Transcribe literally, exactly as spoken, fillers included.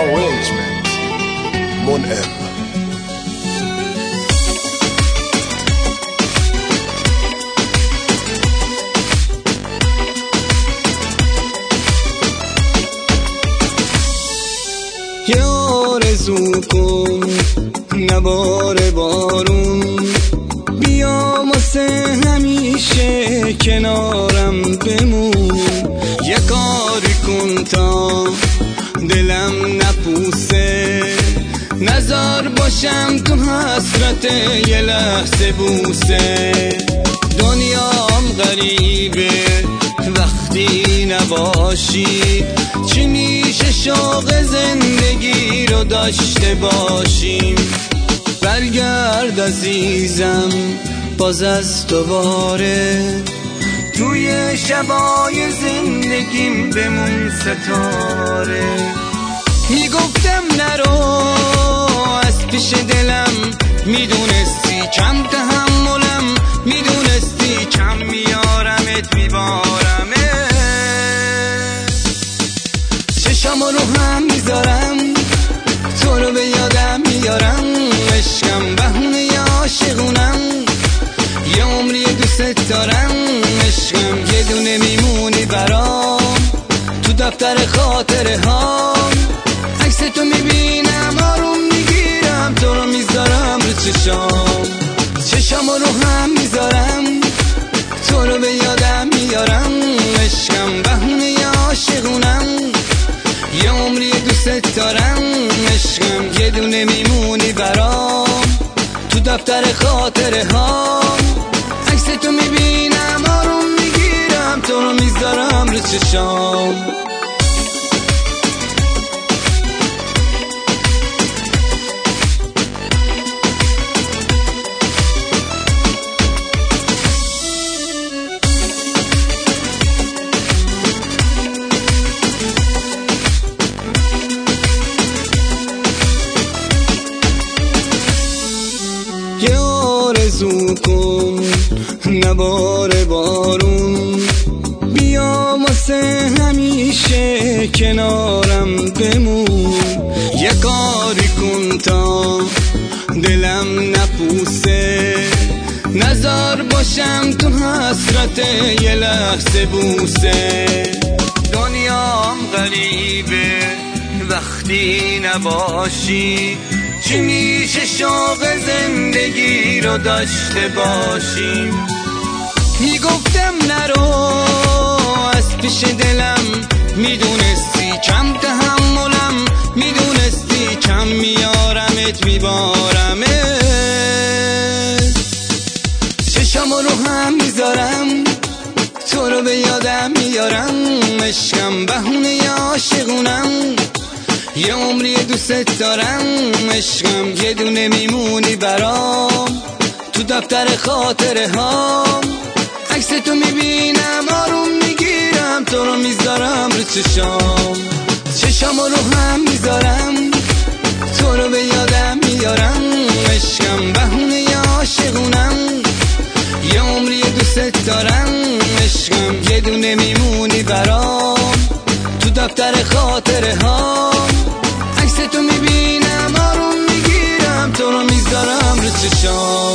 arrangement منعم. یه آرزو کن نبار بارون، بیا واسه همیشه کنارم بمون. یه کاری کن تا دلم نپوسه، نزار باشم تو حسرت یه لحظه بوسه. دنیام غریبه وقتی نباشی، چی میشه شوق زندگی رو داشته باشیم. برگرد عزیزم باز از دوباره، توی شبای زندگیم بمون ستاره. میگفتم نرو از پیش دلم، میدونستی کم تحملم، میدونستی کم میارمت میبارمت. چشم رو هم میذارم تو رو به یادم میارم، عشقم بهونه ی عاشقونم، یه عمری دوست دارم. عشقم یه دونه میمونی برام تو دفتر خاطره ها. عکس تو میبینم آروم میگیرم، تو رو میذارم رو چشام. چشم رو هم میذارم تو رو به یادم میارم، عشقم بهونه ی عاشقونم، یه عمری دوست دارم. عشقم یه دونه میمونی برام تو دفتر خاطره ها. عکس تو میبینم آروم میگیرم، تو رو میذارم رو چشام. یه آرزو کن نبار بارون، بیا واسه همیشه کنارم بمون. یه کاری کن تا دلم نپوسه، نزار باشم تو حسرت یه لحظه بوسه. دنیام غریبه وقتی نباشی، چی میشه شوق زندگی رو داشته باشیم. میگفتم نرو از پیش دلم، میدونستی کم تحملم، میدونستی کم میارمت میبارمت. چشم رو هم میذارم تو رو به یادم میارم، عشقم بهونه ی عاشقونم، یه عمری دوست دارم. عشقم یه دونه میمونی برام تو دفتر خاطره ها. عکس تو میبینم آروم میگیرم، تو رو میذارم رو چشام. چشم رو هم میذارم تو رو به یادم میارم، عشقم بهونه ی عاشقونم، یه عمری دوست دارم. عشقم یه دونه میمونی برام تو دفتر خاطره ها. عکس تو میبینم آروم میگیرم، تو رو میذارم رو چشام.